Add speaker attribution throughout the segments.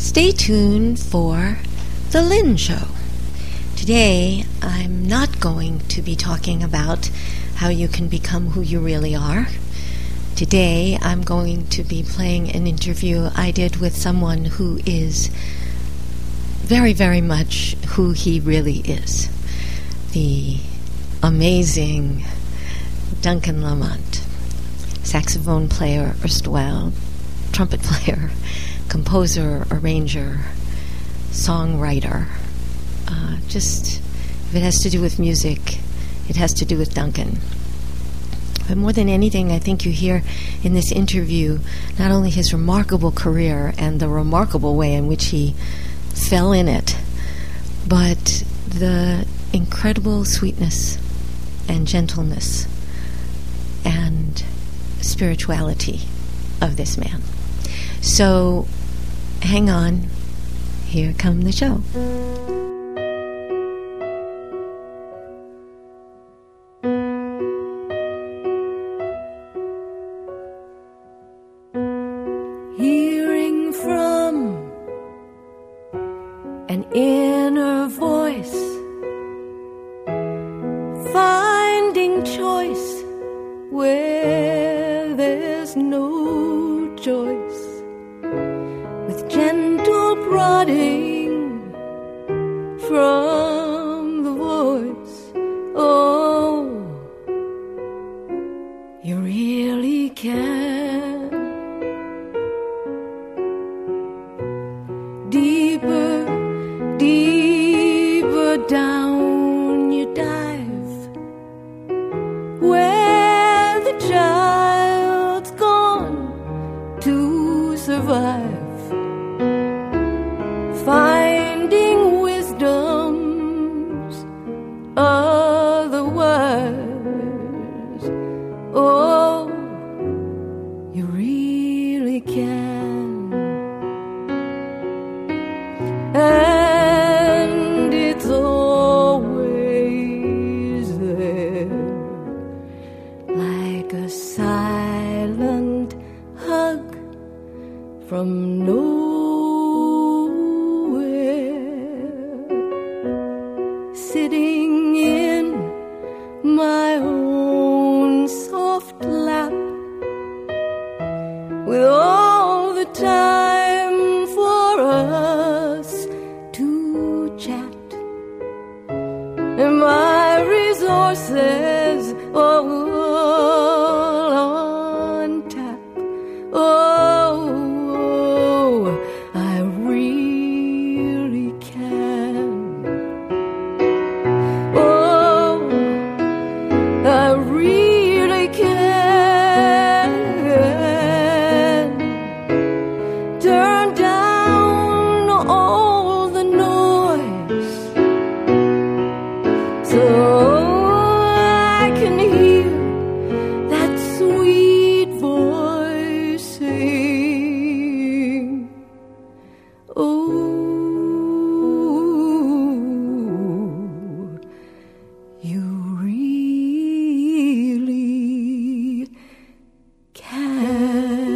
Speaker 1: Stay tuned for The Lynn Show. Today, I'm not going to be talking about how you can become who you really are. Today, I'm going to be playing an interview I did with someone who is very, very much who he really is. The amazing Duncan Lamont, saxophone player, erstwhile trumpet player, composer, arranger, songwriter. If it has to do with music, it has to do with Duncan. But more than anything, I think you hear in this interview not only his remarkable career and the remarkable way in which he fell in it, but the incredible sweetness and gentleness and spirituality of this man. So, hang on. Here come the show.
Speaker 2: Hearing from an inner voice, finding choice where there's no choice, with gentle prodding from the voice. Oh, you really can. Deeper, deeper down you dive, where the child's gone to survive, finding wisdom's otherwise. Oh, you really can. And it's always there, like a silent hug from nowhere, sitting in my own soft lap, with all the time for us to chat, and my resources all on tap. Oh, I really can. Oh, I really can. Turn down all the noise, so I can hear that sweet voice sing. Oh, you really can.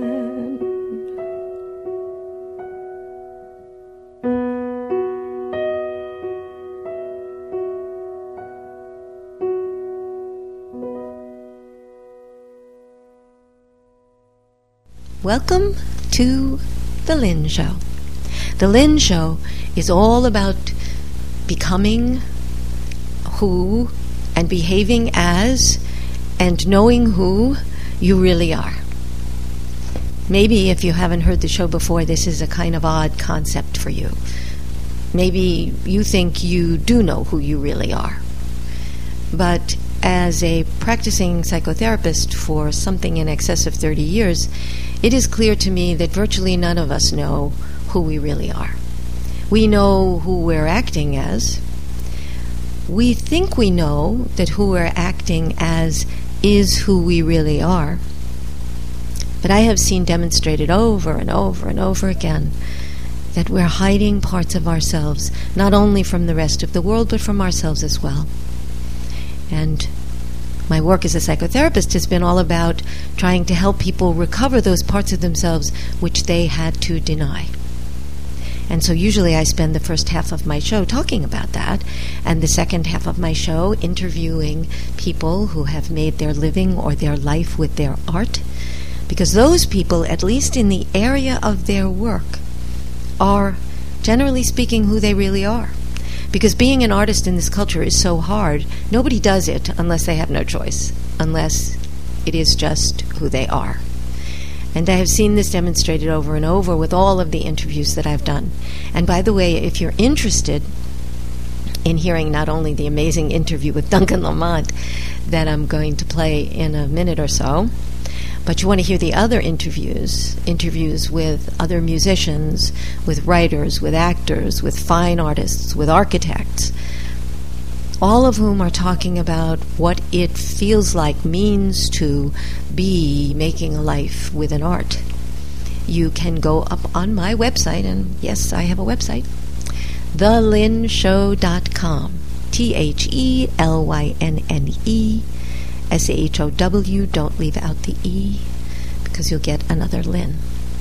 Speaker 1: Welcome to The Lynn Show. The Lynn Show is all about becoming who and behaving as and knowing who you really are. Maybe if you haven't heard the show before, this is a kind of odd concept for you. Maybe you think you do know who you really are. But as a practicing psychotherapist for something in excess of 30 years, it is clear to me that virtually none of us know who we really are. We know who we're acting as. We think we know that who we're acting as is who we really are. But I have seen demonstrated over and over and over again that we're hiding parts of ourselves, not only from the rest of the world, but from ourselves as well. And my work as a psychotherapist has been all about trying to help people recover those parts of themselves which they had to deny. And so usually I spend the first half of my show talking about that, and the second half of my show interviewing people who have made their living or their life with their art, because those people, at least in the area of their work, are, generally speaking, who they really are. Because being an artist in this culture is so hard, nobody does it unless they have no choice, unless it is just who they are. And I have seen this demonstrated over and over with all of the interviews that I've done. And by the way, if you're interested in hearing not only the amazing interview with Duncan Lamont that I'm going to play in a minute or so, but you want to hear the other interviews with other musicians, with writers, with actors, with fine artists, with architects, all of whom are talking about what it feels like, means to be making a life with an art. You can go up on my website, and yes, I have a website, thelynshow.com, TheLynne, don't leave out the E, because you'll get another Lynn.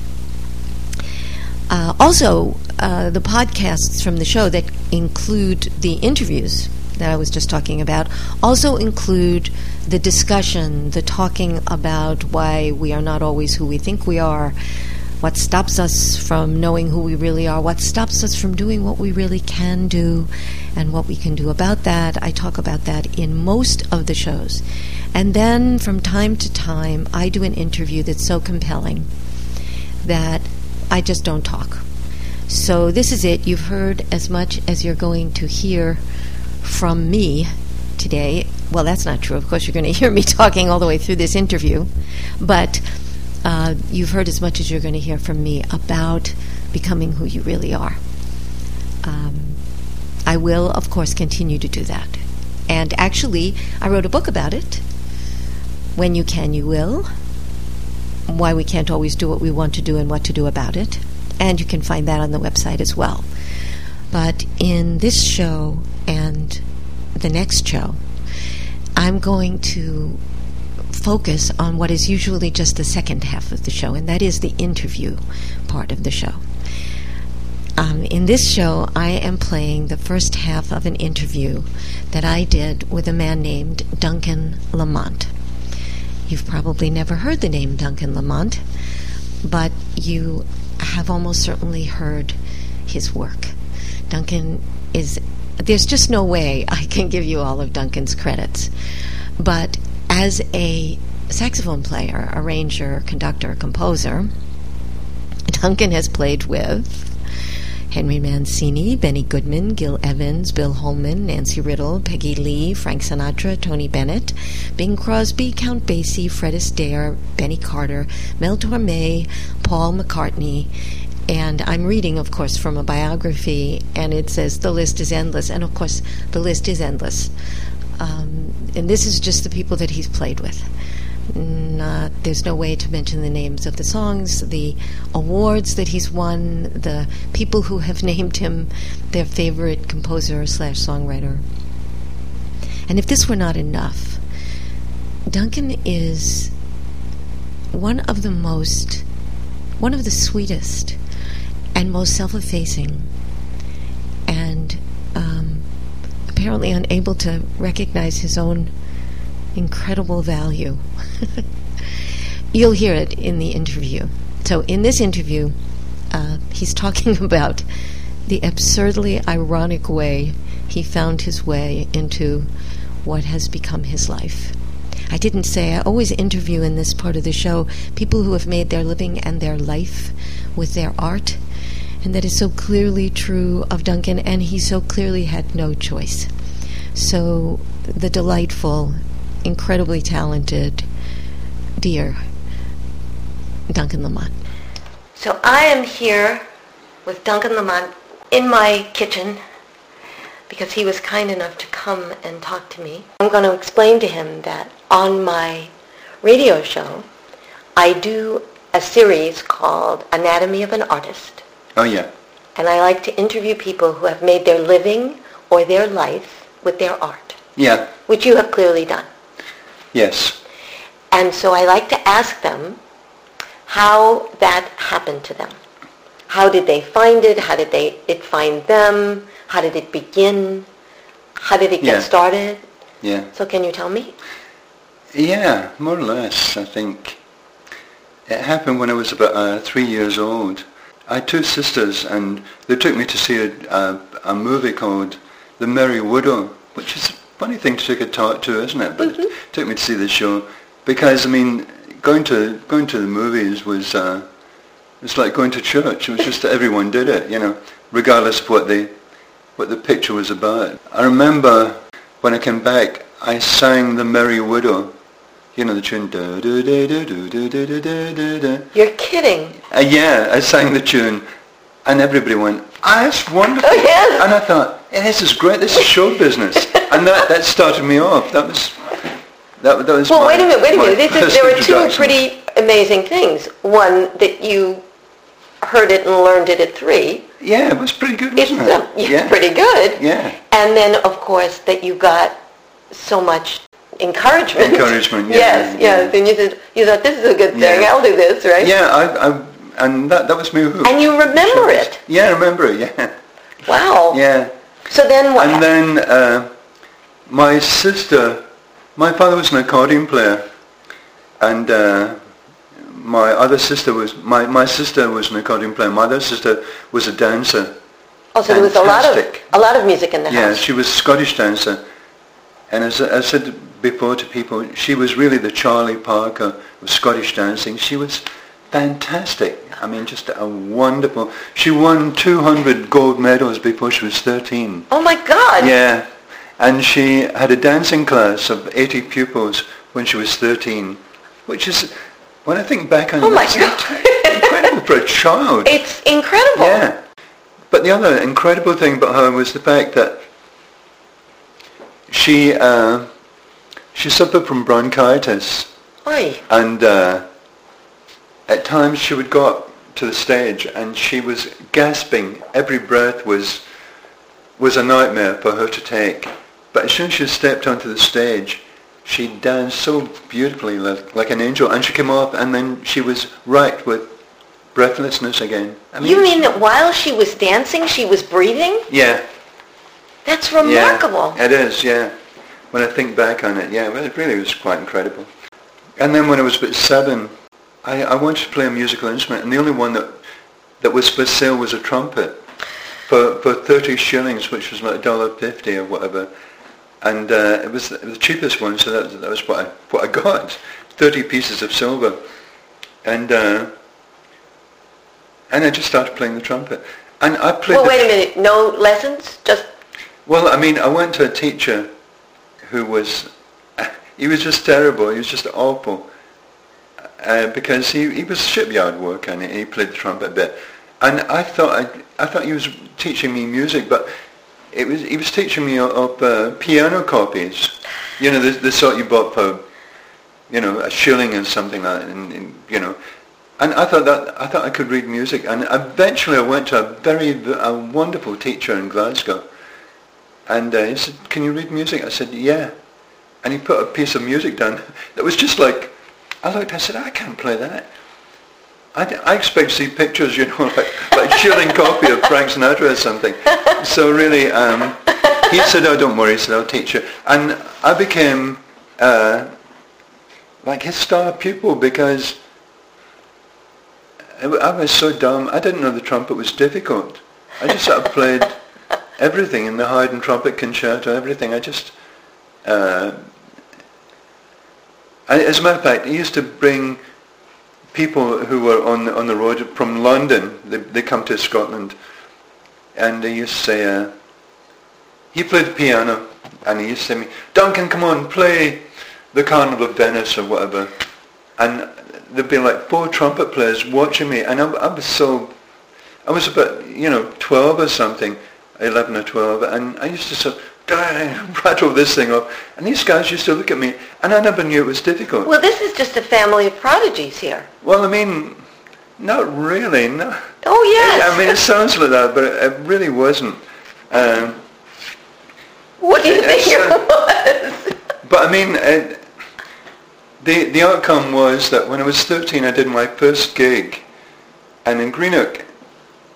Speaker 1: Also, the podcasts from the show that include the interviews that I was just talking about also include the discussion, the talking about why we are not always who we think we are, what stops us from knowing who we really are, what stops us from doing what we really can do, and what we can do about that. I talk about that in most of the shows. And then from time to time, I do an interview that's so compelling that I just don't talk. So this is it. You've heard as much as you're going to hear from me today. Well, that's not true. Of course, you're going to hear me talking all the way through this interview. But you've heard as much as you're going to hear from me about becoming who you really are. I will, of course, continue to do that. And actually, I wrote a book about it. When You Can, You Will. Why we can't always do what we want to do and what to do about it. And you can find that on the website as well. But in this show and the next show, I'm going to focus on what is usually just the second half of the show, and that is the interview part of the show. In this show, I am playing the first half of an interview that I did with a man named Duncan Lamont. You've probably never heard the name Duncan Lamont, but you have almost certainly heard his work. Duncan is... There's just no way I can give you all of Duncan's credits. But as a saxophone player, arranger, conductor, composer, Duncan has played with Henry Mancini, Benny Goodman, Gil Evans, Bill Holman, Nancy Riddle, Peggy Lee, Frank Sinatra, Tony Bennett, Bing Crosby, Count Basie, Fred Astaire, Benny Carter, Mel Torme, Paul McCartney. And I'm reading, of course, from a biography, and it says the list is endless. And, of course, the list is endless. And this is just the people that he's played with. There's no way to mention the names of the songs, the awards that he's won, the people who have named him their favorite composer / songwriter. And if this were not enough, Duncan is one of the sweetest and most self-effacing, and apparently unable to recognize his own incredible value. You'll hear it in the interview. So in this interview, he's talking about the absurdly ironic way he found his way into what has become his life. I didn't say, I always interview in this part of the show people who have made their living and their life with their art, and that is so clearly true of Duncan, and he so clearly had no choice. So the delightful, incredibly talented, dear Duncan Lamont. So I am here with Duncan Lamont in my kitchen because he was kind enough to come and talk to me. I'm going to explain to him that on my radio show, I do a series called Anatomy of an Artist.
Speaker 3: Oh, yeah.
Speaker 1: And I like to interview people who have made their living or their life with their art.
Speaker 3: Yeah.
Speaker 1: Which you have clearly done.
Speaker 3: Yes.
Speaker 1: And so I like to ask them how that happened to them. How did they find it? How did it find them? How did it begin? How did it get started?
Speaker 3: Yeah.
Speaker 1: So can you tell me?
Speaker 3: Yeah, more or less, I think. It happened when I was about 3 years old. I had two sisters, and they took me to see a movie called The Merry Widow, which is a funny thing to take a talk to, isn't it? But it took me to see the show because, I mean, going to the movies was it's like going to church. It was just that everyone did it, you know, regardless of what the picture was about. I remember when I came back, I sang The Merry Widow. You know the tune. Da, da, da, da, da, da, da, da, da.
Speaker 1: You're kidding.
Speaker 3: Yeah, I sang the tune, and everybody went, that's wonderful.
Speaker 1: Oh, yeah.
Speaker 3: And I thought, this is great. This is show business, and that started me off. That was.
Speaker 1: Well, wait a minute. There were two
Speaker 3: introduction.
Speaker 1: pretty amazing things. One, that you heard it and learned it at 3.
Speaker 3: Yeah, it was pretty good, wasn't it?
Speaker 1: It's pretty good.
Speaker 3: Yeah.
Speaker 1: And then, of course, that you got so much encouragement.
Speaker 3: Encouragement, yeah.
Speaker 1: Yes. And you thought, this is a good thing.
Speaker 3: Yeah.
Speaker 1: I'll do this, right?
Speaker 3: Yeah, and that was me.
Speaker 1: And you remember it.
Speaker 3: Yeah, I remember it, yeah.
Speaker 1: Wow.
Speaker 3: Yeah.
Speaker 1: So then what
Speaker 3: And
Speaker 1: happened?
Speaker 3: then my father was an accordion player, and my other sister was, my sister was an accordion player. My other sister was a dancer.
Speaker 1: Oh, so there was
Speaker 3: Fantastic.
Speaker 1: a lot of music in the
Speaker 3: Yeah,
Speaker 1: house.
Speaker 3: she was a Scottish dancer. And as I said before to people, she was really the Charlie Parker of Scottish dancing. She was fantastic. I mean, just a wonderful... She won 200 gold medals before she was 13.
Speaker 1: Oh, my God.
Speaker 3: Yeah. And she had a dancing class of 80 pupils when she was 13, which is, when I think back on it, it's incredible for a child.
Speaker 1: It's incredible.
Speaker 3: Yeah. But the other incredible thing about her was the fact that she suffered from bronchitis.
Speaker 1: Oy.
Speaker 3: And at times she would go up to the stage and she was gasping. Every breath was a nightmare for her to take. But as soon as she stepped onto the stage, she danced so beautifully like an angel. And she came off and then she was racked with breathlessness again. I mean,
Speaker 1: You mean that while she was dancing, she was breathing?
Speaker 3: Yeah.
Speaker 1: That's remarkable.
Speaker 3: Yeah, it is, yeah. When I think back on it, yeah, well, it really was quite incredible. And then when I was about 7, I wanted to play a musical instrument, and the only one that was for sale was a trumpet for 30 shillings, which was like $1.50 or whatever. And it was the cheapest one, so that was what I got, 30 pieces of silver. And I just started playing the trumpet. And I played...
Speaker 1: Well, wait a minute. No lessons? Just...
Speaker 3: Well, I mean, I went to a teacher who was... He was just terrible. He was just awful. Because he was shipyard work and he played the trumpet a bit. And I thought he was teaching me music, but he was teaching me of piano copies. You know, the sort you bought for, you know, a shilling or something like that, and you know. And I thought I could read music, and eventually I went to a wonderful teacher in Glasgow, and he said, "Can you read music?" I said, "Yeah," and he put a piece of music down that was just like, I looked, I said, "I can't play that." I expect to see pictures, you know, like a shilling copy of Frank Sinatra or something. So really, he said, "Oh, don't worry," he said, "I'll teach you," and I became like his star pupil because I was so dumb. I didn't know the trumpet was difficult. I just sort of played everything in the Haydn trumpet concerto, everything. I just, as a matter of fact, he used to bring people who were on the road from London. They come to Scotland, and they used to say, he played the piano, and he used to say to me, "Duncan, come on, play the Carnival of Venice," or whatever. And there'd be like 4 trumpet players watching me, and I was about, 12 or something, 11 or 12, and I used to sort of rattle this thing off, and these guys used to look at me, and I never knew it was difficult.
Speaker 1: Well, this is just a family of prodigies here.
Speaker 3: Well, I mean, not really, no.
Speaker 1: Oh, yes.
Speaker 3: I mean, it sounds like that, but it really wasn't.
Speaker 1: What do you think it was?
Speaker 3: But I mean, the outcome was that when I was 13, I did my first gig, and in Greenock,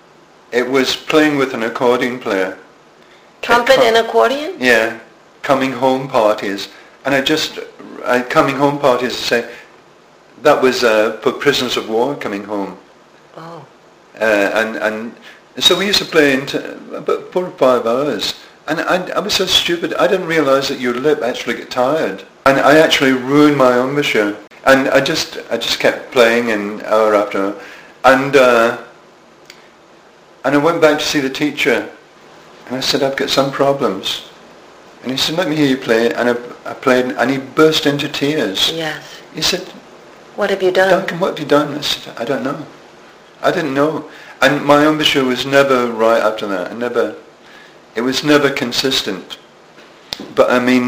Speaker 3: It was playing with an accordion player.
Speaker 4: Trumpet and accordion?
Speaker 3: Yeah, coming home parties. And coming home parties, say, that was for prisoners of war coming home.
Speaker 4: Oh.
Speaker 3: And so we used to play into about 4 or 5 hours. And I was so stupid, I didn't realise that your lip actually get tired. And I actually ruined my embouchure. And I just kept playing and hour after hour. And I went back to see the teacher. And I said, I've got some problems. And he said, let me hear you play. And I played, and he burst into tears.
Speaker 4: Yes.
Speaker 3: He said,
Speaker 4: what have you done?
Speaker 3: Duncan, what have you done? I said, I don't know. I didn't know. And my embouchure was never right after that. It was never consistent. But I mean,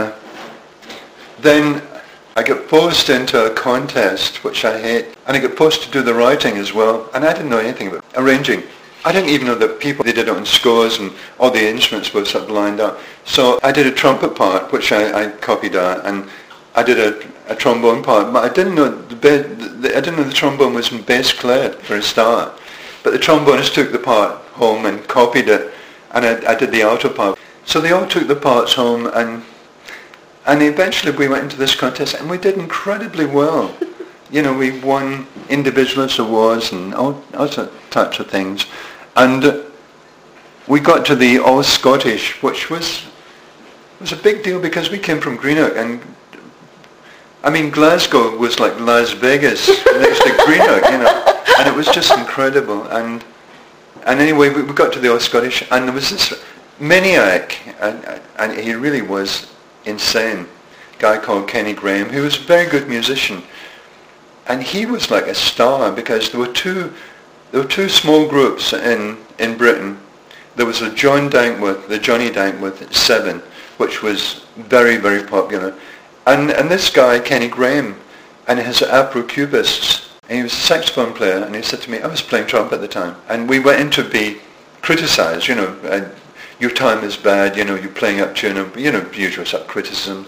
Speaker 3: then I got forced into a contest, which I hate. And I got forced to do the writing as well. And I didn't know anything about arranging. I didn't even know that they did it on scores and all the instruments were sort of lined up. So I did a trumpet part, which I copied out, and I did a trombone part. But I didn't know the trombone was in bass clef for a start. But the trombonist took the part home and copied it, and I did the alto part. So they all took the parts home, and eventually we went into this contest, and we did incredibly well. You know, we won individualist awards and all types of things. And we got to the All Scottish, which was a big deal because we came from Greenock, and I mean Glasgow was like Las Vegas next to Greenock, you know, and it was just incredible. And anyway, we got to the All Scottish, and there was this maniac, and he really was insane, guy called Kenny Graham, who was a very good musician, and he was like a star because there were two small groups in Britain. There was the Johnny Dankworth 7, which was very, very popular. And this guy, Kenny Graham, and his Afro-Cubists, and he was a saxophone player, and he said to me, I was playing trumpet at the time, and we went in to be criticised, you know, your time is bad, you know, you're playing up tune, you know, usual sort of criticism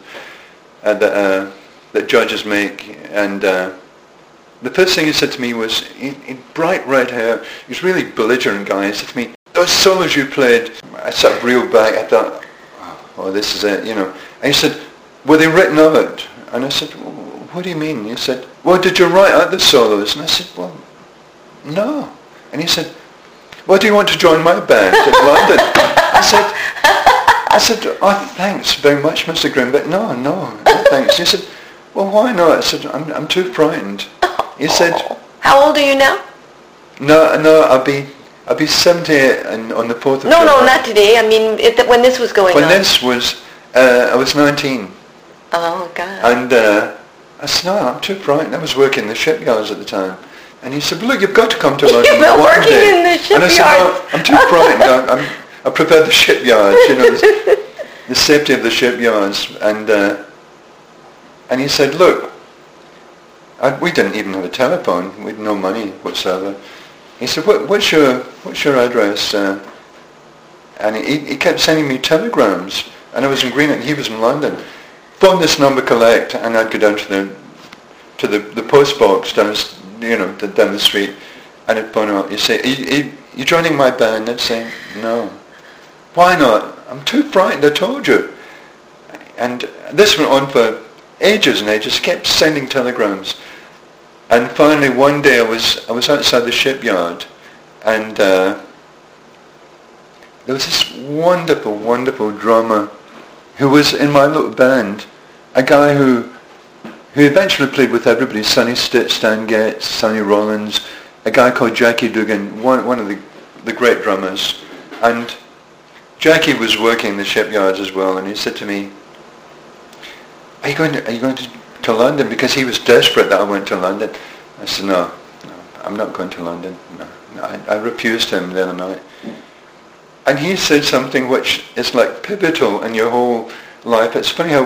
Speaker 3: that judges make, and the first thing he said to me was, he bright red hair, he was really belligerent guy. He said to me, those solos you played, I sort of reeled back, I thought, oh, this is it, you know. And he said, were they written out? And I said, well, what do you mean? He said, well, did you write out the solos? And I said, well, no. And he said, well, do you want to join my band in London? I said, oh, thanks very much, Mr. Grimm, but no, thanks. He said, well, why not? I said, I'm too frightened. He said,
Speaker 4: how old are you now?
Speaker 3: No, I'll be 78 on the 4th of July.
Speaker 4: No, not today. I mean, when this was going on.
Speaker 3: When this was, I was 19.
Speaker 4: Oh, God.
Speaker 3: And I said, no, I'm too frightened. I was working in the shipyards at the time. And he said, well, look, you've got to come to London
Speaker 4: You've been
Speaker 3: one
Speaker 4: working
Speaker 3: day.
Speaker 4: in the shipyards.
Speaker 3: And I said, no, I'm too frightened. I prefer the shipyards, you know, the safety of the shipyards. And he said, look, we didn't even have a telephone. We had no money whatsoever. He said, what's your address? And he kept sending me telegrams. And I was in Greenock and he was in London. Phone this number, collect, and I'd go down to the post box down the street, and I'd phone out. You say, you joining my band? I'd say, no. Why not? I'm too frightened, I told you. And this went on for ages and ages. Kept sending telegrams. And finally one day I was outside the shipyard, and there was this wonderful, wonderful drummer who was in my little band, a guy who eventually played with everybody, Sonny Stitt, Stan Getz, Sonny Rollins, a guy called Jackie Dugan, one of the great drummers. And Jackie was working in the shipyards as well, and he said to me, are you going to London? Because he was desperate that I went to London. I said, no, I'm not going to London. No, I refused him the other night. And he said something which is like pivotal in your whole life. It's funny how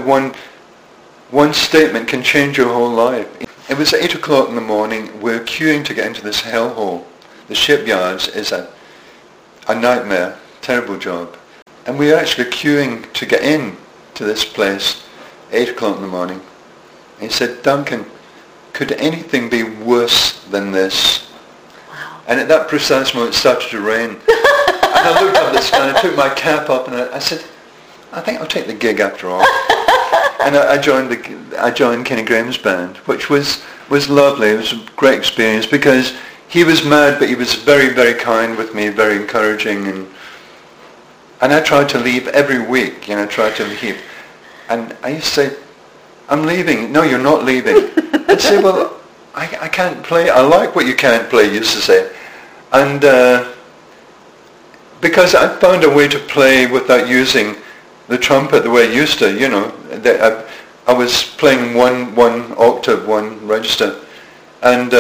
Speaker 3: one statement can change your whole life. It was 8 o'clock in the morning. We're queuing to get into this hellhole. The shipyards is a nightmare, terrible job. And we were actually queuing to get in to this place, 8 o'clock in the morning. And he said, Duncan, could anything be worse than this?
Speaker 4: Wow.
Speaker 3: And at that precise moment, it started to rain. And I looked up at the sky, and I took my cap up, and I said, I think I'll take the gig after all. And I joined Kenny Graham's band, which was lovely. It was a great experience because he was mad, but he was very, very kind with me, very encouraging, and I tried to leave every week. Tried to leave, and I used to say, "I'm leaving." "No, you're not leaving." I'd say, "Well, I can't play. I like what you can't play," he used to say, and because I found a way to play without using the trumpet the way I used to, I was playing one octave, one register, and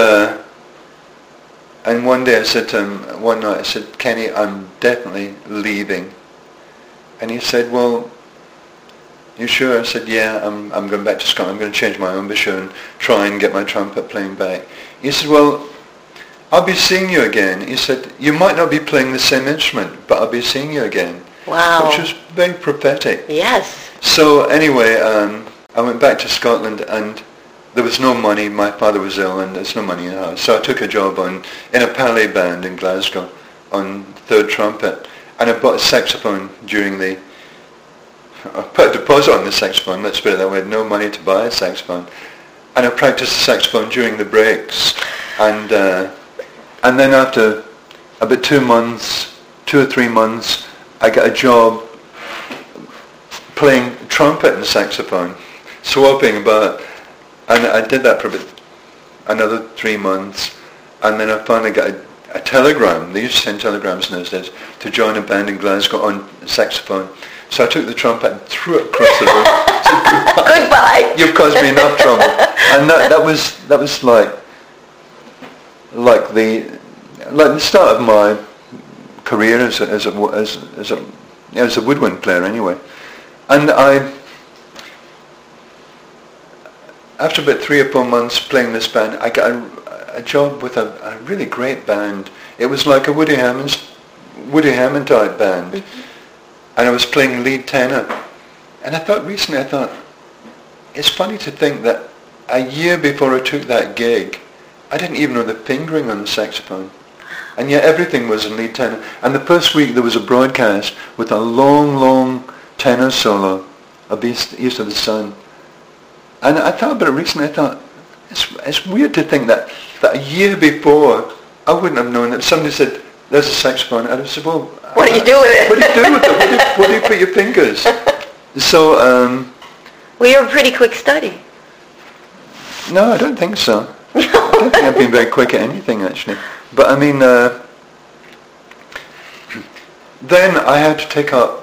Speaker 3: one day I said to him, one night I said, "Kenny, I'm definitely leaving." And he said, "Well, you sure?" I said, "Yeah, I'm going back to Scotland. I'm going to change my embouchure and try and get my trumpet playing back." He said, "Well, I'll be seeing you again." He said, "You might not be playing the same instrument, but I'll be seeing you again."
Speaker 4: Wow.
Speaker 3: Which was very prophetic.
Speaker 4: Yes.
Speaker 3: So anyway, I went back to Scotland, and there was no money. My father was ill, and there's no money in the house. So I took a job in a ballet band in Glasgow on third trumpet, and I bought a saxophone I put a deposit on the saxophone, let's put it that way. I had no money to buy a saxophone. And I practiced the saxophone during the breaks. And then after about 2 or 3 months, I got a job playing trumpet and saxophone, swapping about. And I did that for about another 3 months. And then I finally got a telegram. They used to send telegrams in those days to join a band in Glasgow on saxophone. So I took the trumpet and threw it across the room. Said,
Speaker 4: Goodbye.
Speaker 3: You've caused me enough trouble. And that was like the start of my career as a woodwind player anyway. And after about 3 or 4 months playing this band, I got a job with a really great band. It was like a Woody Hammond type band. Mm-hmm. And I was playing lead tenor. And I thought, it's funny to think that a year before I took that gig, I didn't even know the fingering on the saxophone. And yet everything was in lead tenor. And the first week there was a broadcast with a long, long tenor solo of East of the Sun. And I thought about it recently, I thought, it's weird to think that a year before, I wouldn't have known that. Somebody said, "There's a saxophone." I'd have said, "Well,
Speaker 4: what do you do with it?
Speaker 3: What do you do with it? Where do you put your fingers?" So,
Speaker 4: well, you're a pretty quick study.
Speaker 3: No, I don't think so. I don't think I've been very quick at anything, actually. But I mean, then I had to take up.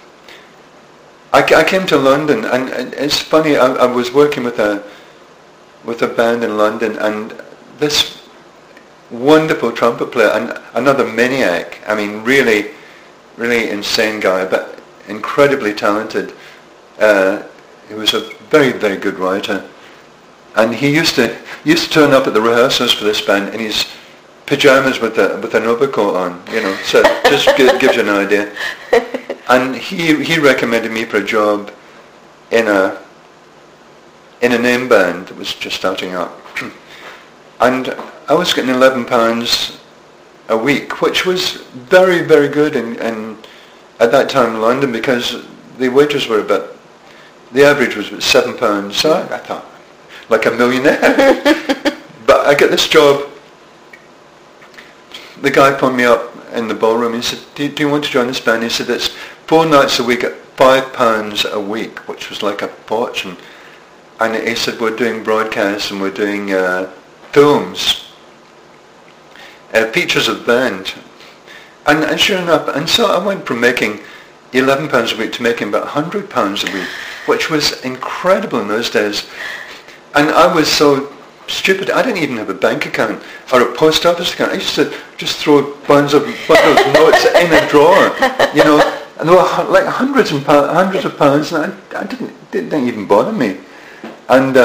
Speaker 3: I came to London, and it's funny. I was working with a band in London, and this wonderful trumpet player, and another maniac. I mean, really, really insane guy, but incredibly talented. He was a very, very good writer, and he used to turn up at the rehearsals for this band in his pajamas with an overcoat on, So just gives you an idea. And he recommended me for a job in a name band that was just starting up, and I was getting £11 a week, which was very, very good in at that time in London, because the wages were the average was about £7. So I thought, like a millionaire. But I got this job. The guy phoned me up in the ballroom. He said, do you want to join this band? He said, it's 4 nights a week at £5 a week, which was like a fortune. And he said, we're doing broadcasts and we're doing films. Features of band, and sure enough, and so I went from making £11 a week to making about £100 a week, which was incredible in those days. And I was so stupid, I didn't even have a bank account or a post office account. I used to just throw bundles of notes in a drawer, and there were like hundreds of pounds, and I didn't even bother me. And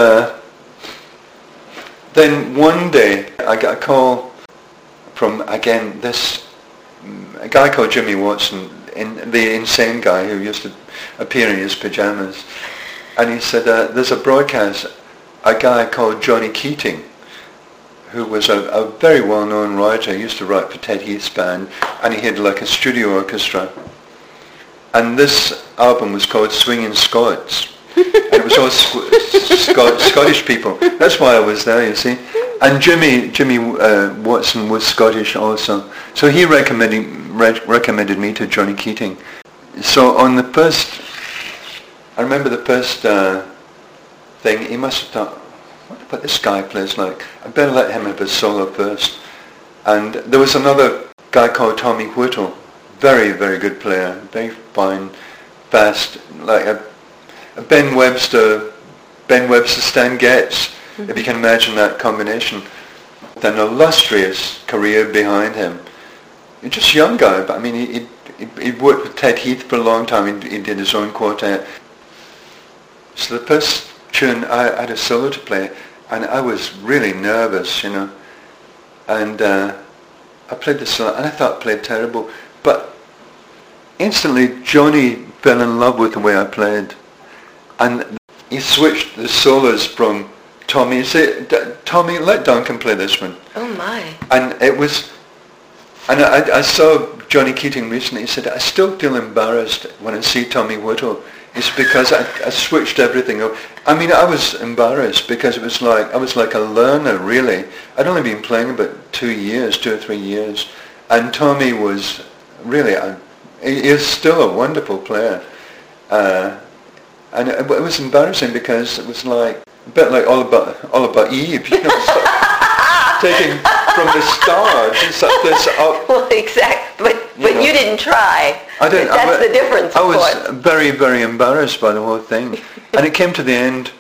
Speaker 3: then one day I got a call from, again, a guy called Jimmy Watson, the insane guy who used to appear in his pajamas. And he said, there's a broadcast, a guy called Johnny Keating, who was a very well-known writer. He used to write for Ted Heath's band, and he had like a studio orchestra. And this album was called Swinging Scots. And it was all Scottish people. That's why I was there, you see. And Jimmy Watson was Scottish also. So he recommended me to Johnny Keating. So on the first, I remember the first thing, he must have thought, what this guy plays like? I better let him have his solo first. And there was another guy called Tommy Whittle, very, very good player, very fine, fast, like a Ben Webster, Stan Getz, if you can imagine that combination. An illustrious career behind him. He's just a young guy, but I mean, he'd worked with Ted Heath for a long time. He did his own quartet. So the first tune, I had a solo to play, and I was really nervous, you know. And I played the solo, and I thought I played terrible. But instantly, Johnny fell in love with the way I played. And he switched the solos from Tommy. He said, Tommy, let Duncan play this one.
Speaker 4: Oh my.
Speaker 3: And it was, and I saw Johnny Keating recently. He said, I still feel embarrassed when I see Tommy Whittle. It's because I switched everything up. I mean, I was embarrassed because it was like, I was like a learner, really. I'd only been playing about 2 or 3 years. And Tommy was really, he is still a wonderful player. And it was embarrassing because it was like a bit like all about Eve, you know, taking from the start just up this up.
Speaker 4: Well, exactly, but you didn't try.
Speaker 3: I didn't.
Speaker 4: That's the difference.
Speaker 3: I was very, very embarrassed by the whole thing, and it came to the end,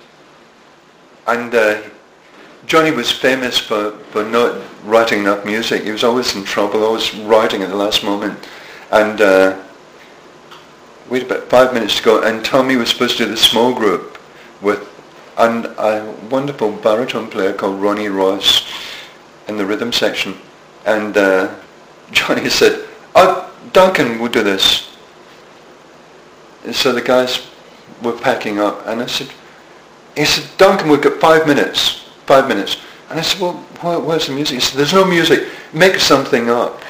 Speaker 3: and Johnny was famous for not writing enough music. He was always in trouble, always writing at the last moment, and. We had about 5 minutes to go, and Tommy was supposed to do the small group with a wonderful baritone player called Ronnie Ross in the rhythm section. And Johnny said, Duncan will do this. And so the guys were packing up, and he said, Duncan, we've got 5 minutes. 5 minutes. And I said, well, where's the music? He said, there's no music. Make something up.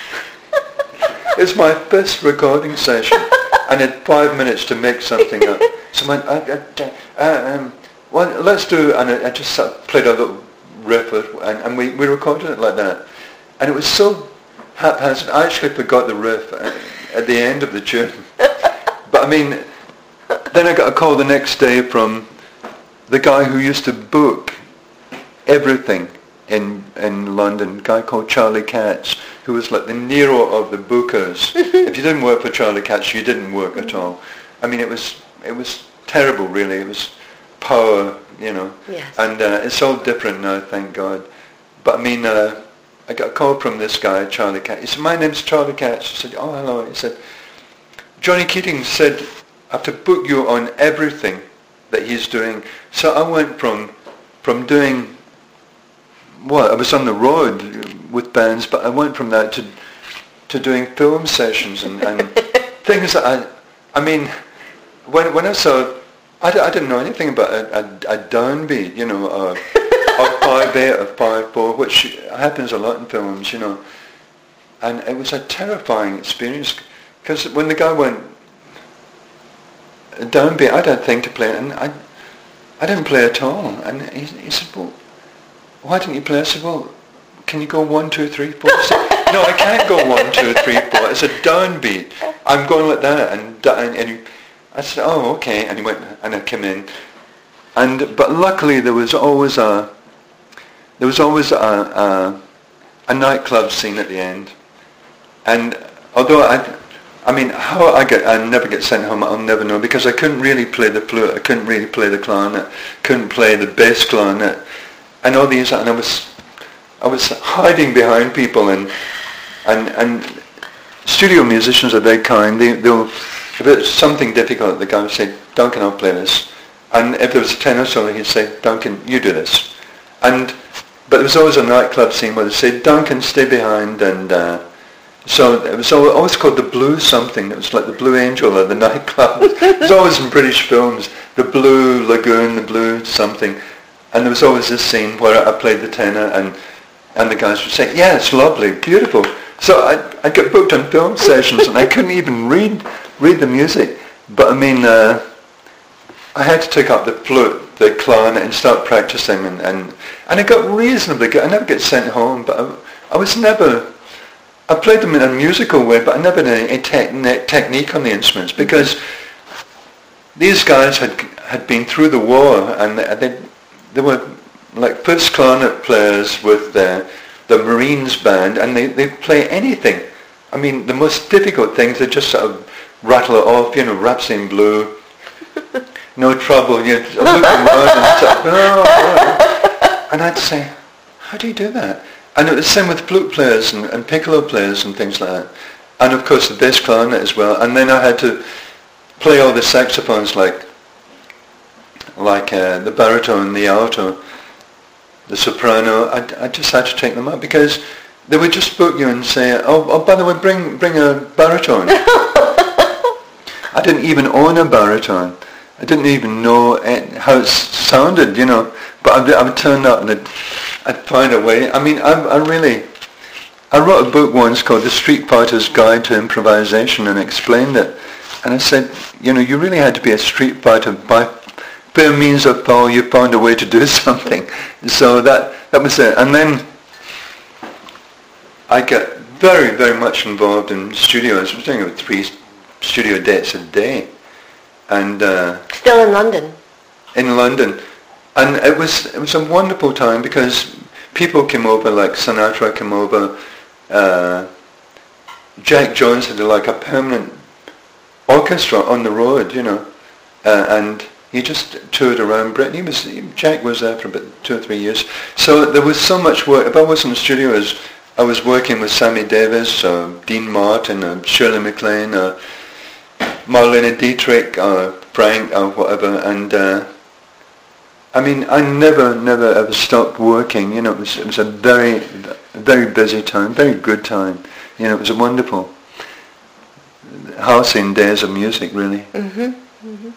Speaker 3: It's my first recording session. And had 5 minutes to make something up. So I went, well, let's do, and I just played a little riff, and we recorded it like that. And it was so haphazard, I actually forgot the riff at the end of the tune. But I mean, then I got a call the next day from the guy who used to book everything in London, a guy called Charlie Katz, who was like the Nero of the bookers. If you didn't work for Charlie Katz, you didn't work at all. I mean, it was terrible, really. It was power, you know.
Speaker 4: Yes.
Speaker 3: And it's all different now, thank God. But I mean, I got a call from this guy, Charlie Katz. He said, my name's Charlie Katz. I said, oh, hello. He said, Johnny Keating said, I have to book you on everything that he's doing. So I went from doing, well, I was on the road with bands, but I went from that to doing film sessions and things that I mean, when I saw, I didn't know anything about a downbeat, you know, or 5/8 or 5/4, which happens a lot in films, you know. And it was a terrifying experience because when the guy went downbeat, I had a thing to play, and I didn't play at all. And he said, well, why didn't you play? I said, well, can you go 1, 2, 3, 4? I said, no, I can't go 1, 2, 3, 4. It's a downbeat. I'm going like that. And I said, oh, okay. And he went, and I came in. But luckily there was always a nightclub scene at the end. And although I mean, how I never get sent home, I'll never know, because I couldn't really play the flute, I couldn't really play the clarinet, couldn't play the bass clarinet, and all these, and I was hiding behind people, and studio musicians are very kind. They'll, if it's something difficult, the guy will say, Duncan, I'll play this. And if there was a tenor solo, he'd say, Duncan, you do this. But there was always a nightclub scene where they'd say, Duncan, stay behind, and so it was always called the Blue something. It was like the Blue Angel or the nightclub. It was always in British films, the Blue Lagoon, the Blue something. And there was always this scene where I played the tenor and the guys would say, yeah, it's lovely, beautiful. So I got booked on film sessions and I couldn't even read the music. But I mean, I had to take up the flute, the clarinet, and start practicing, and I got reasonably good. I never get sent home, but I was never. I played them in a musical way, but I never had any technique on the instruments, because these guys had been through the war, and they were like first clarinet players with the Marines band, and they play anything. I mean, the most difficult things, they just sort of rattle it off, Rhapsody in Blue, No Trouble, you look around and stuff, and I'd say, how do you do that? And it was the same with flute players and piccolo players and things like that. And of course the bass clarinet as well. And then I had to play all the saxophones like the baritone, the alto, the soprano. I just had to take them up because they would just book you and say, oh by the way, bring a baritone. I didn't even own a baritone. I didn't even know how it sounded, But I would turn up and I'd find a way. I mean, I wrote a book once called The Street Fighter's Guide to Improvisation and explained it. And I said, you really had to be a street fighter by bare means of foul. You found a way to do something. So that was it. And then I got very, very much involved in studios. I was doing about 3 studio dates a day. And
Speaker 4: still in London.
Speaker 3: In London. And it was a wonderful time because people came over, like Sinatra came over. Jack Jones had like a permanent orchestra on the road, and he just toured around Britain. Jack was there for about 2 or 3 years. So there was so much work. If I wasn't in studios, I was working with Sammy Davis, Dean Martin, Shirley MacLaine, Marlene Dietrich, Frank, or whatever, and I mean, I never ever stopped working. It was a very, very busy time, very good time. It was a wonderful, halcyon days of music, really.
Speaker 4: Mm-hmm. Mm-hmm.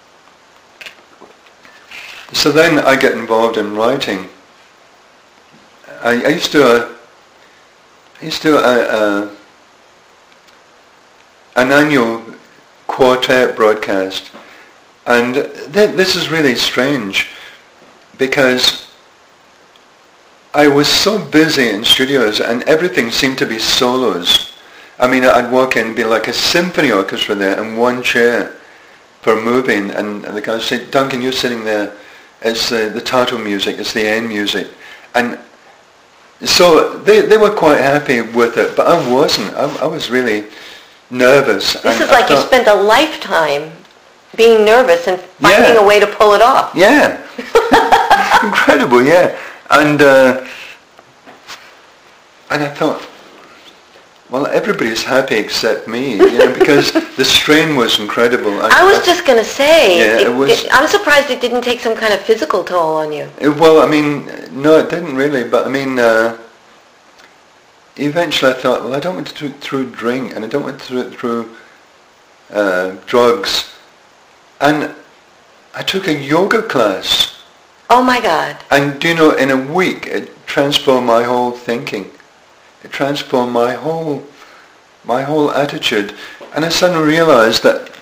Speaker 3: So then I get involved in writing. I used to do an annual quartet broadcast, and this is really strange because I was so busy in studios and everything seemed to be solos. I mean, I'd walk in and be like a symphony orchestra there and one chair for moving, and the guys say, Duncan, you're sitting there, it's the title music, it's the end music. And so they were quite happy with it, but I wasn't. I was really nervous.
Speaker 4: This is like you spent a lifetime being nervous and finding a way to pull it off.
Speaker 3: Yeah. Incredible, yeah. And I thought, well, everybody's happy except me, because the strain was incredible.
Speaker 4: I was just going to say, I'm surprised it didn't take some kind of physical toll on you.
Speaker 3: Well, I mean, no, it didn't really, but I mean, eventually I thought, well, I don't want to do it through drink, and I don't want to do it through drugs. And I took a yoga class.
Speaker 4: Oh my God.
Speaker 3: And in a week it transformed my whole thinking. It transformed my whole attitude. And I suddenly realized that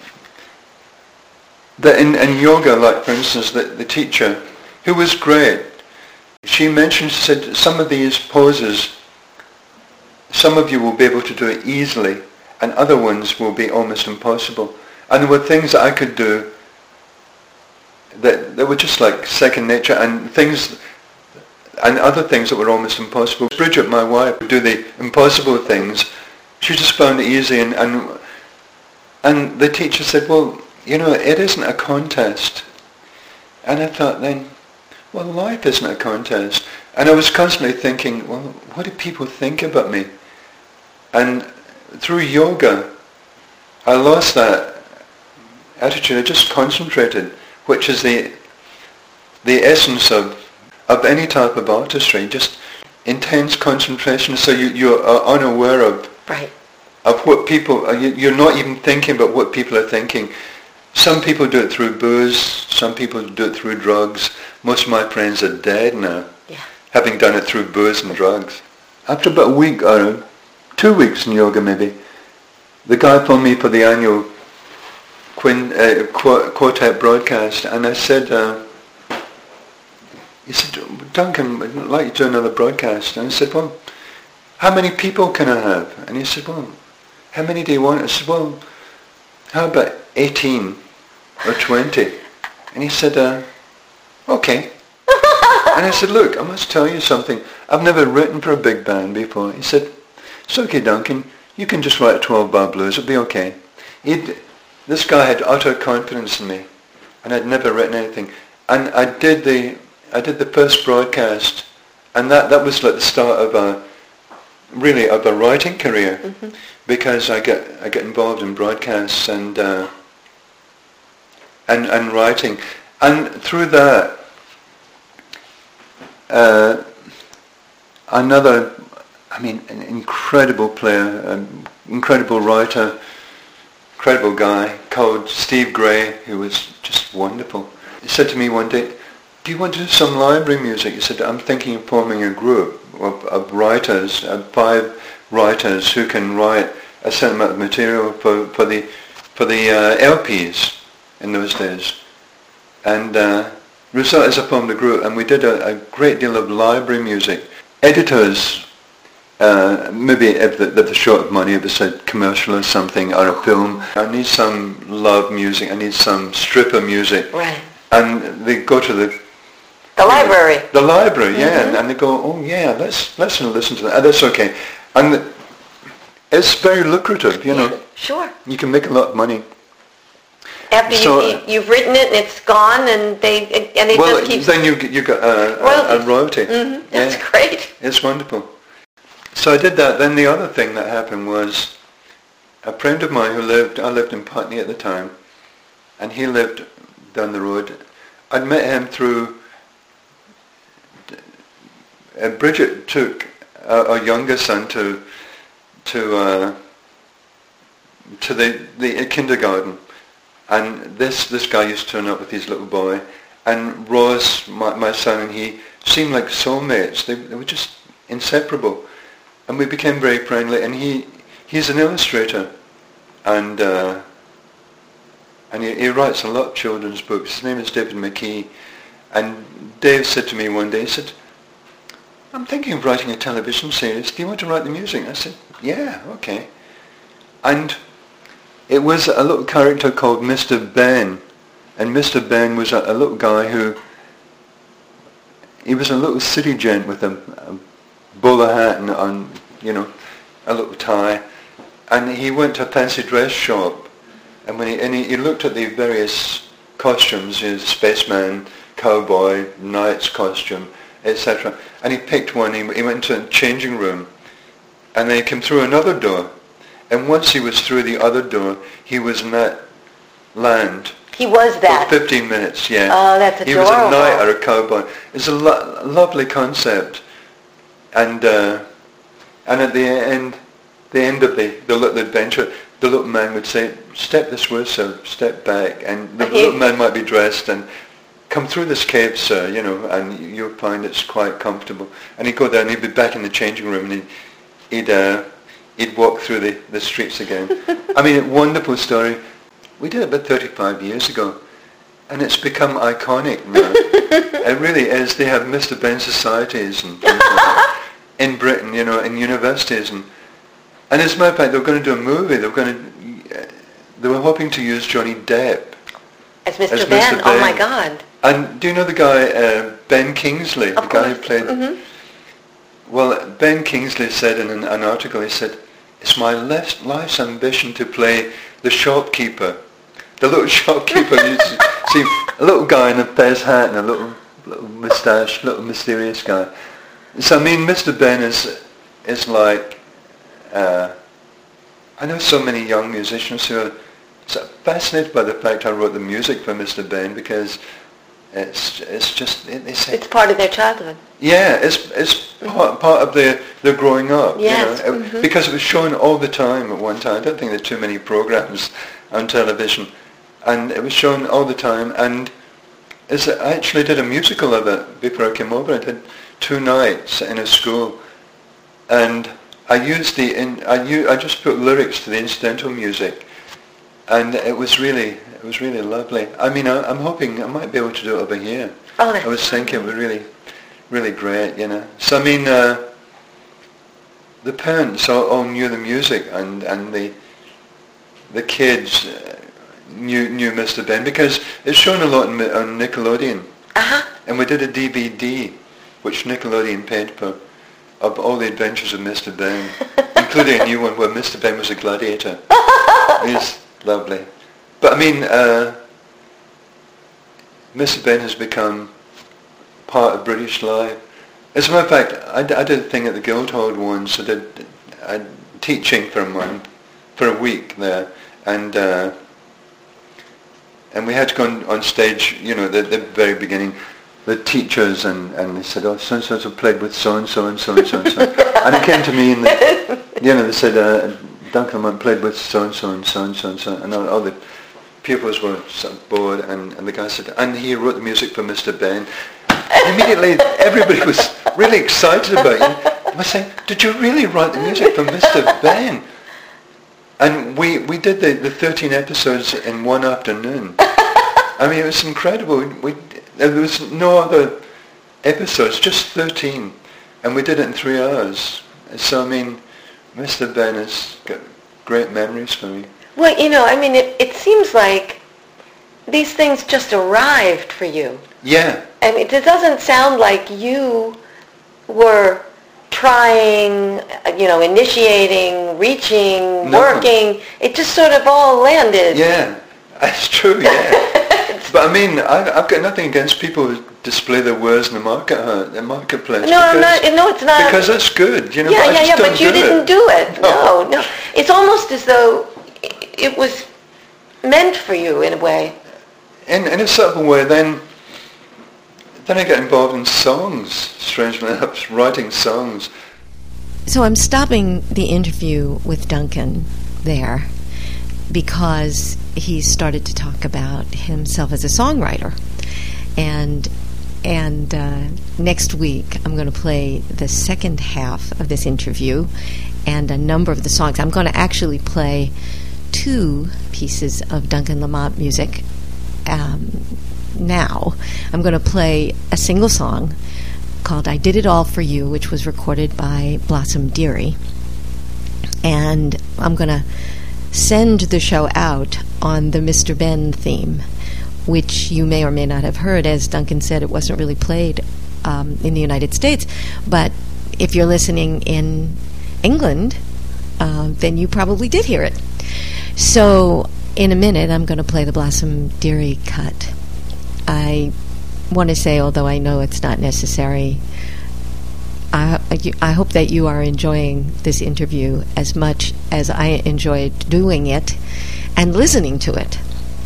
Speaker 3: in yoga, like for instance, the teacher, who was great, she said, some of these poses, some of you will be able to do it easily, and other ones will be almost impossible. And there were things that I could do that were just like second nature, and things and other things that were almost impossible. Bridget, my wife, would do the impossible things. She just found it easy, and the teacher said, well, it isn't a contest. And I thought then, well, life isn't a contest. And I was constantly thinking, well, what do people think about me? And through yoga, I lost that attitude. I just concentrated, which is the essence of any type of artistry, just intense concentration, so you are unaware of what people, you're not even thinking about what people are thinking. Some people do it through booze, some people do it through drugs, most of my friends are dead now,
Speaker 4: Yeah.
Speaker 3: having done it through booze and drugs. After about a week or 2 weeks in yoga maybe, the guy phoned me for the annual quartet broadcast, and I said, he said, Duncan, I'd like you to do another broadcast. And I said, well, how many people can I have? And he said, well, how many do you want? I said, well, how about 18 or 20? And he said, okay. And I said, look, I must tell you something. I've never written for a big band before. He said, it's okay, Duncan. You can just write a 12-bar blues. It'll be okay. This guy had utter confidence in me, and I'd never written anything. And I did the first broadcast, and that was like the start of a writing career, mm-hmm. because I get involved in broadcasts and writing, and through that, an incredible player, an incredible writer, incredible guy called Steve Gray, who was just wonderful. He said to me one day, do you want to do some library music? He said, I'm thinking of forming a group of writers, 5 writers who can write a certain amount of material for the LPs in those days. And result is I formed a group, and we did a great deal of library music. Editors, maybe if they're short of money, if it's a commercial or something, or a film, I need some love music, I need some stripper music.
Speaker 4: Right.
Speaker 3: And they go to the
Speaker 4: library.
Speaker 3: The library,
Speaker 4: mm-hmm.
Speaker 3: yeah, and they go, oh yeah, let's listen to that. That's okay. And it's very lucrative, you know.
Speaker 4: Sure.
Speaker 3: You can make a lot of money.
Speaker 4: After you've written it and it's gone, and it just keeps.
Speaker 3: Then you got a royalty.
Speaker 4: Mm-hmm. That's great.
Speaker 3: It's wonderful. So I did that. Then the other thing that happened was a friend of mine I lived in Putney at the time, and he lived down the road. I'd met him through. Bridget took our younger son to the kindergarten, and this guy used to turn up with his little boy, and Ross, my son, and he seemed like soulmates. They were just inseparable, and we became very friendly. And he's an illustrator, and he writes a lot of children's books. His name is David McKee, and Dave said to me one day, he said, I'm thinking of writing a television series. Do you want to write the music? I said, yeah, okay. And it was a little character called Mr. Ben. And Mr. Ben was a little guy he was a little city gent with a bowler hat and on, a little tie. And he went to a fancy dress shop. And when he looked at the various costumes, spaceman, cowboy, knight's costume, etc. And he picked one. He went into a changing room, and then he came through another door. And once he was through the other door, he was in that land.
Speaker 4: He was that.
Speaker 3: For 15 minutes, yeah.
Speaker 4: Oh, that's adorable.
Speaker 3: He was a knight or a cowboy. It's a lovely concept. And at the end of the little adventure, the little man would say, "Step this way, sir. Step back." And the little man might be dressed and come through this cave, sir, and you'll find it's quite comfortable. And he'd go there and he'd be back in the changing room, and he'd walk through the streets again. I mean, a wonderful story. We did it about 35 years ago, and it's become iconic now. It really is. They have Mr. Ben societies and things like that in Britain, in universities. And as a matter of fact, they were going to do a movie. They were hoping to use Johnny Depp.
Speaker 4: As Mr. Ben? Oh my God.
Speaker 3: And do you know the guy, Ben Kingsley, the guy who played... Mm-hmm. Well, Ben Kingsley said in an article, he said, it's my life's ambition to play the shopkeeper. The little shopkeeper, you see, a little guy in a Fez hat and a little moustache, little mysterious guy. So, I mean, Mr. Ben is like... I know so many young musicians who are fascinated by the fact I wrote the music for Mr. Ben, because it's just
Speaker 4: it's part of their childhood.
Speaker 3: Yeah, it's mm-hmm. part of their growing up.
Speaker 4: Yes. Mm-hmm.
Speaker 3: Because it was shown all the time at one time. I don't think there are too many programs on television, and it was shown all the time. And is that I actually did a musical of it before I came over. I did 2 nights in a school, and I just put lyrics to the incidental music, and it was really lovely. I mean, I'm hoping I might be able to do it over here.
Speaker 4: Oh,
Speaker 3: I was thinking it was really, really great, you know. So I mean, the parents all knew the music, and the kids knew Mr. Ben because it's shown a lot on Nickelodeon.
Speaker 4: Uh-huh.
Speaker 3: And we did a DVD, which Nickelodeon paid for, of all the adventures of Mr. Ben, including a new one where Mr. Ben was a gladiator. It's lovely. But I mean, Mr. Ben has become part of British life. As a matter of fact, I did a thing at the Guildhall once. I did teaching for a month, for a week there, and we had to go on stage, you know, at the very beginning, the teachers, and they said, oh, so-and-so played with so-and-so and so-and-so and so. And it came to me, and they said, Duncan Lamont played with so-and-so and so-and-so and so, and all the pupils were sort of bored, and the guy said, and he wrote the music for Mr. Ben. And immediately everybody was really excited about it. I was saying, did you really write the music for Mr. Ben? And we did the 13 episodes in one afternoon. I mean, it was incredible. There was no other episodes, just 13. And we did it in 3 hours. So, I mean, Mr. Ben has got great memories for me.
Speaker 4: Well, you know, I mean, it seems like these things just arrived for you.
Speaker 3: Yeah.
Speaker 4: I mean, it doesn't sound like you were trying, you know, initiating, reaching, working. It just sort of all landed.
Speaker 3: Yeah, that's true, yeah. But I mean, I've got nothing against people who display their wares in the marketplace.
Speaker 4: No, it's not.
Speaker 3: Because that's good, you know.
Speaker 4: Yeah, but you didn't do it. No. It's almost as though it was meant for you in a way.
Speaker 3: In a certain way, then I get involved in songs, strangely enough, writing songs.
Speaker 1: So I'm stopping the interview with Duncan there because he started to talk about himself as a songwriter. And next week I'm going to play the second half of this interview and a number of the songs. I'm going to actually play 2 pieces of Duncan Lamont music now. I'm going to play a single song called I Did It All For You, which was recorded by Blossom Dearie. And I'm going to send the show out on the Mr. Ben theme, which you may or may not have heard. As Duncan said, it wasn't really played in the United States. But if you're listening in England, then you probably did hear it. So in a minute, I'm going to play the Blossom Dearie cut. I want to say, although I know it's not necessary, I hope that you are enjoying this interview as much as I enjoyed doing it and listening to it.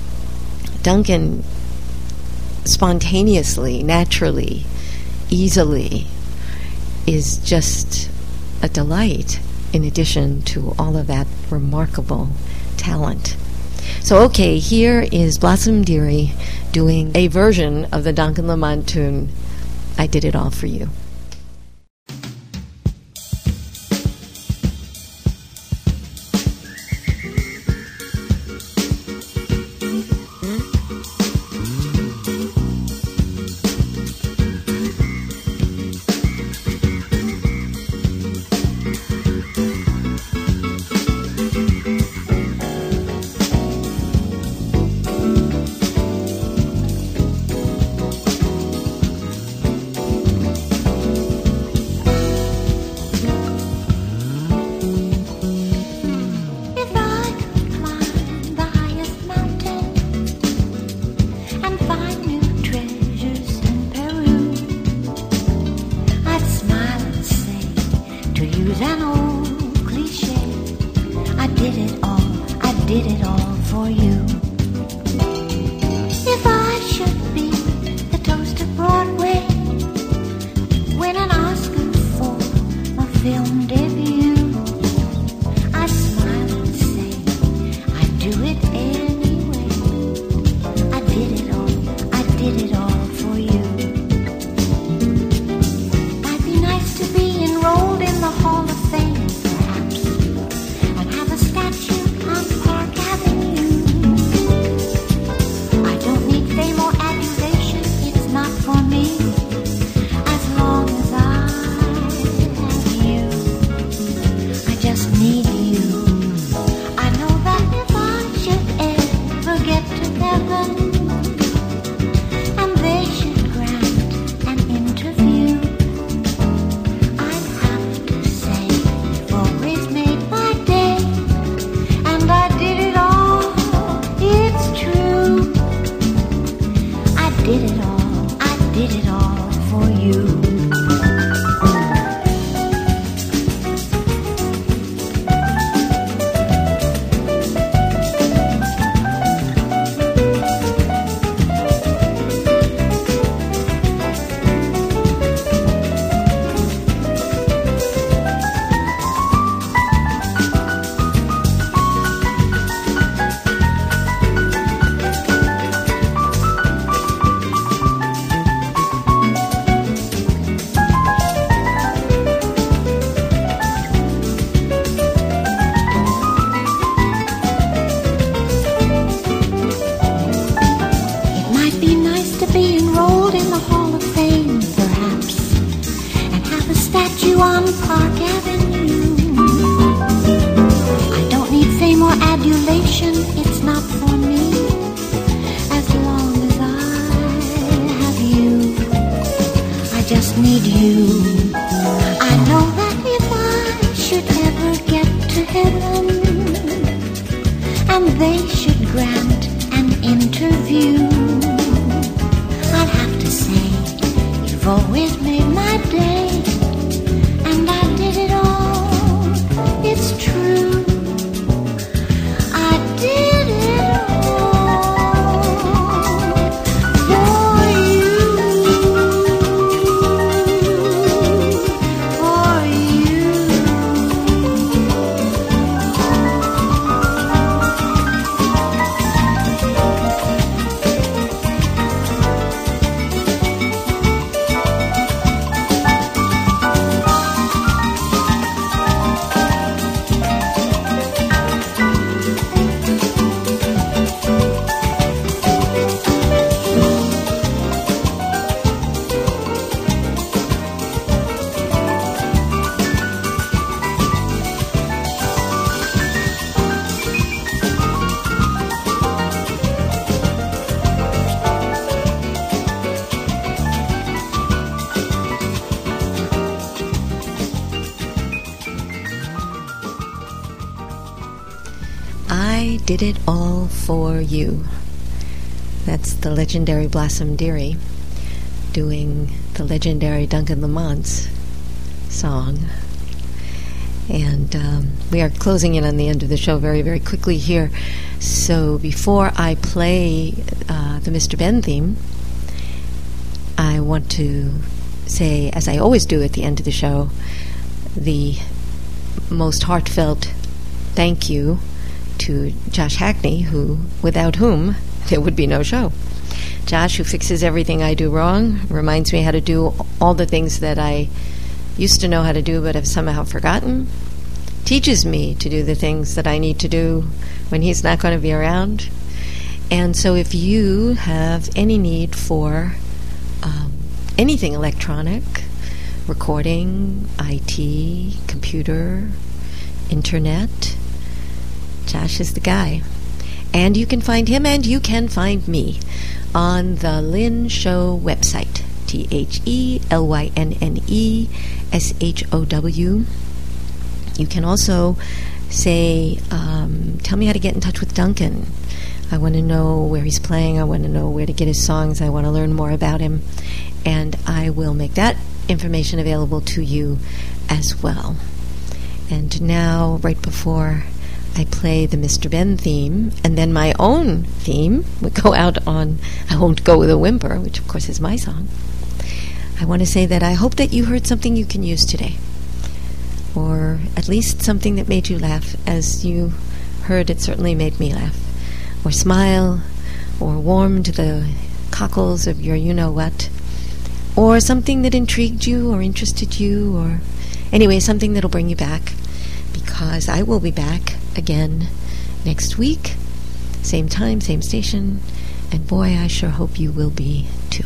Speaker 1: Duncan spontaneously, naturally, easily is just a delight in addition to all of that remarkable talent. So, okay, here is Blossom Dearie doing a version of the Duncan Lamont tune, I Did It All For You.
Speaker 2: did it all
Speaker 1: I Did It All For You. That's the legendary Blossom Dearie doing the legendary Duncan Lamont's song. And we are closing in on the end of the show very, very quickly here. So before I play the Mr. Ben theme, I want to say, as I always do at the end of the show, the most heartfelt thank you to Josh Hackney, without whom there would be no show. Josh, who fixes everything I do wrong, reminds me how to do all the things that I used to know how to do but have somehow forgotten, teaches me to do the things that I need to do when he's not going to be around. And so if you have any need for anything electronic, recording, IT, computer, internet, Josh is the guy. And you can find him and you can find me on the Lynn Show website, TheLynnEShow. You can also say, tell me how to get in touch with Duncan. I want to know where he's playing. I want to know where to get his songs. I want to learn more about him. And I will make that information available to you as well. And now, right before I play the Mr. Ben theme, and then my own theme would go out on I Won't Go With a Whimper, which of course is my song. I want to say that I hope that you heard something you can use today, or at least something that made you laugh. As you heard, it certainly made me laugh, or smile, or warmed the cockles of your you-know-what, or something that intrigued you or interested you, or anyway, something that'll bring you back, because I will be back again next week, same time, same station, and boy, I sure hope you will be too.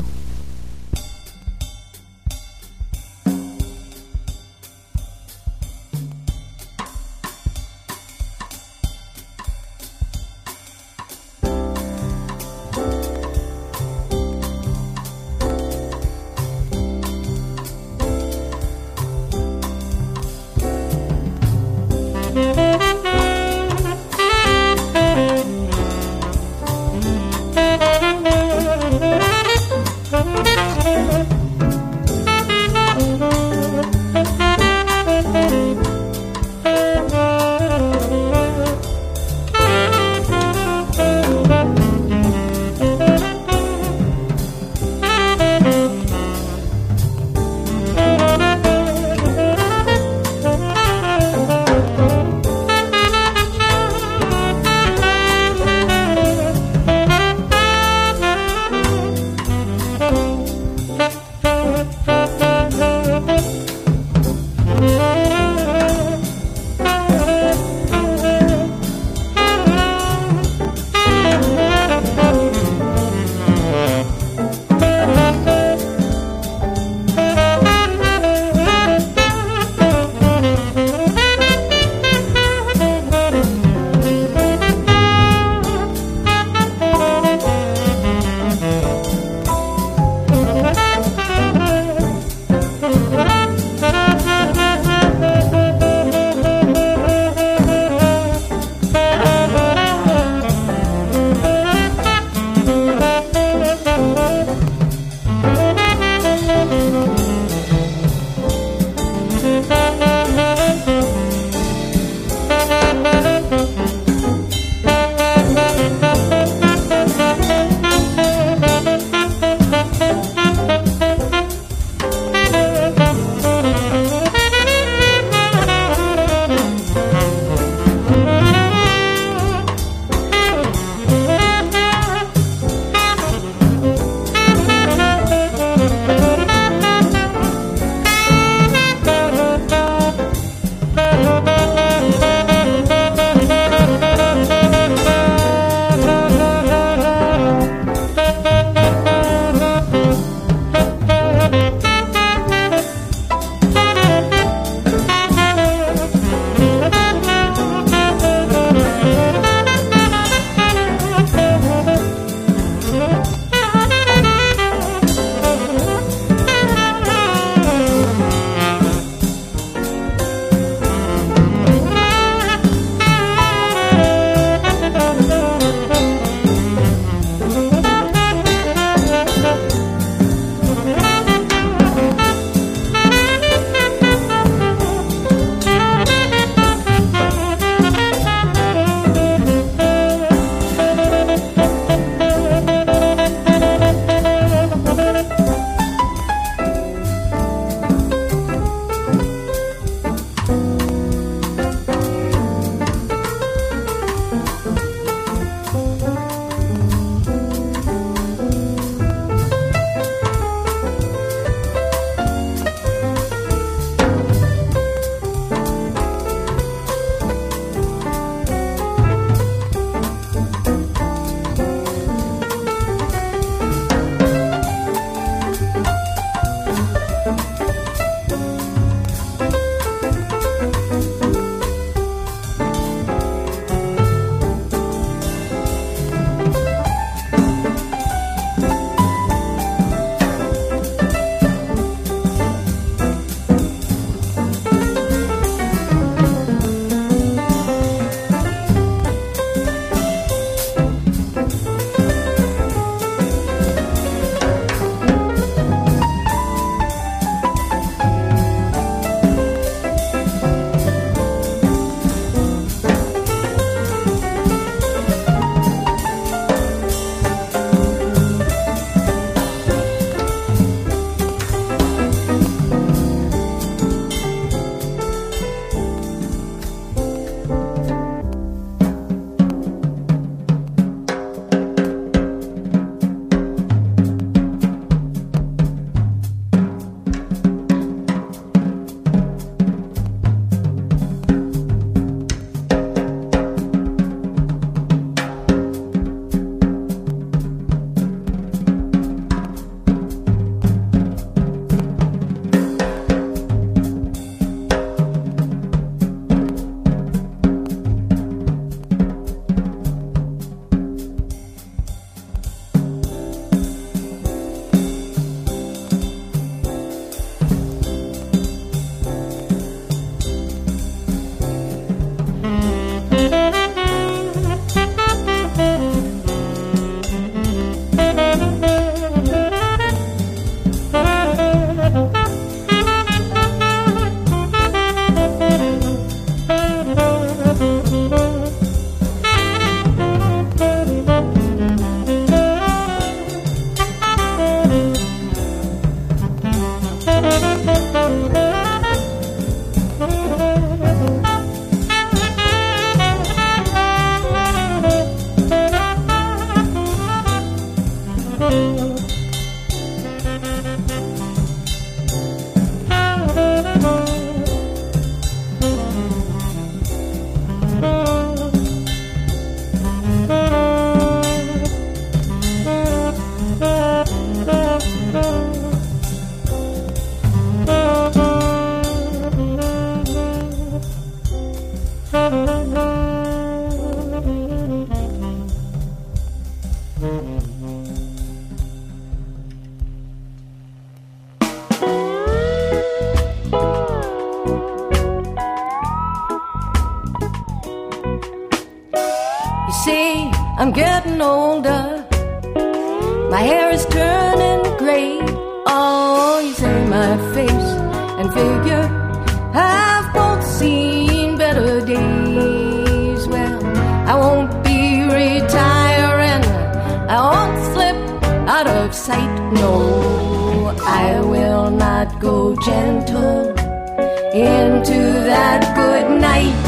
Speaker 2: You see, I'm getting older. My hair is turning gray. Oh, you say my face and figure have both seen better days. Well, I won't be retiring. I won't slip out of sight. No, I will not go gentle into that good night.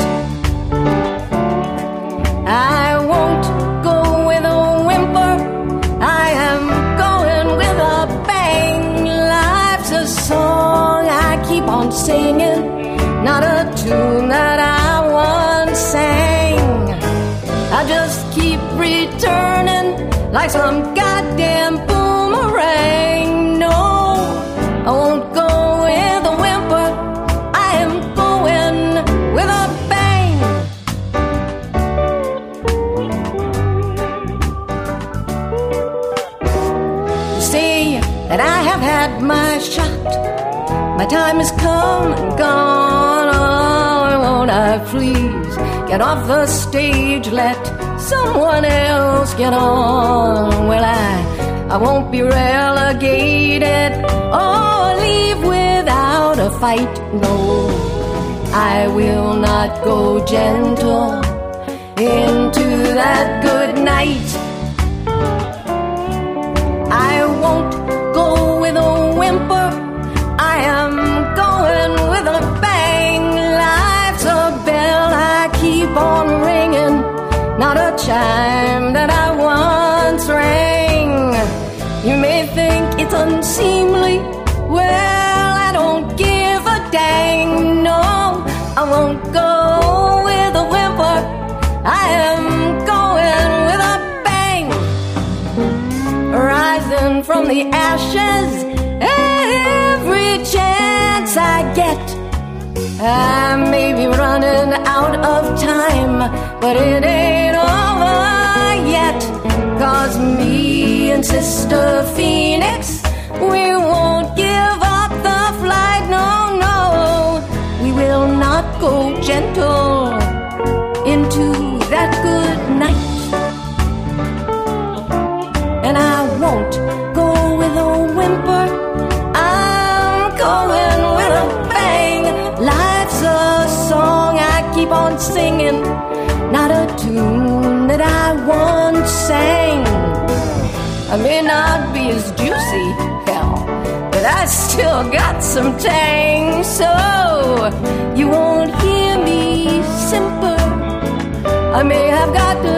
Speaker 2: I won't go with a whimper. I am going with a bang. Life's a song I keep on singing, not a tune that I once sang. I just keep returning like some goddamn boomerang. No, I won't go with a whimper. I am going with a bang. You see that I have had my shot. My time has come and gone. Oh, won't I please get off the stage, let someone else get on. Well, I won't be relegated or leave without a fight. No, I will not go gentle into that good night. I won't go with a whimper. I am going with a bang. Life's a bell I keep on ringing, not a chime that I once rang. You may think it's unseemly. Well, I don't give a dang. No, I won't go with a whimper. I am going with a bang. Rising from the ashes every chance I get. I may be running out of time, but it ain't over yet. 'Cause me and Sister Phoenix, we won't give up the flight. No, no, we will not go gentle into that good night. And I won't go with a whimper. I'm going with a bang. Life's a song I keep on singing, not a tune that I once sang. I may not be as juicy, hell, but I still got some tang. So you won't hear me simper. I may have got